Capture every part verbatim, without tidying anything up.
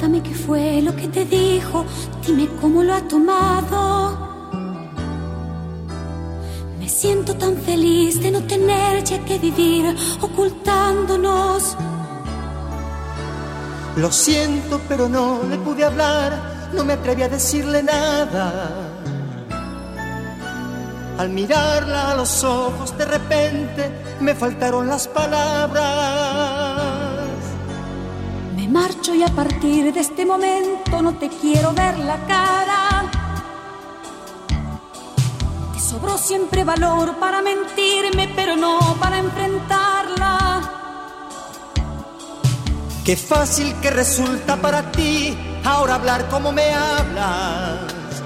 Cuéntame qué fue lo que te dijo, dime cómo lo ha tomado. Me siento tan feliz de no tener ya que vivir ocultándonos. Lo siento, pero no le pude hablar, no me atreví a decirle nada. Al mirarla a los ojos de repente me faltaron las palabras. Me marcho y a partir de este momento no te quiero ver la cara. Te sobró siempre valor para mentirme, pero no para enfrentarla. Qué fácil que resulta para ti ahora hablar como me hablas.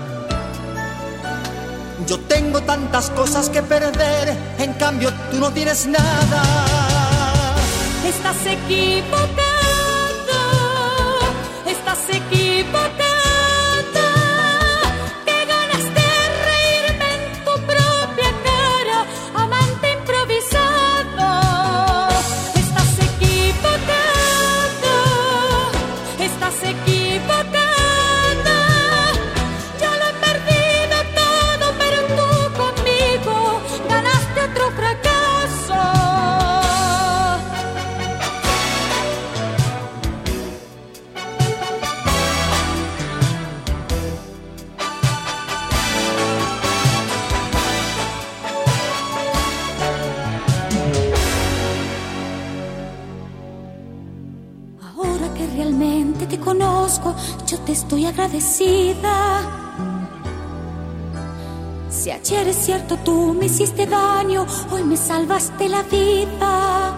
Yo tengo tantas cosas que perder, en cambio tú no tienes nada. Estás equivocada, estás equivocada. Qué ganas de reírme en tu propia cara, amante improvisado. Estás equivocada, estás equivocada. Yo lo he perdido todo, pero tú conmigo ganaste otro fracaso. Ahora que realmente te conozco, yo te estoy agradecida. Si ayer es cierto tú me hiciste daño, hoy me salvaste la vida.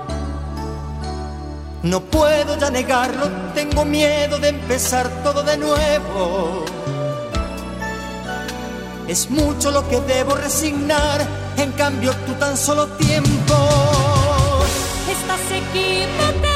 No puedo ya negarlo, tengo miedo de empezar todo de nuevo. Es mucho lo que debo resignar, en cambio tú tan solo tiempo. Estás equivocada.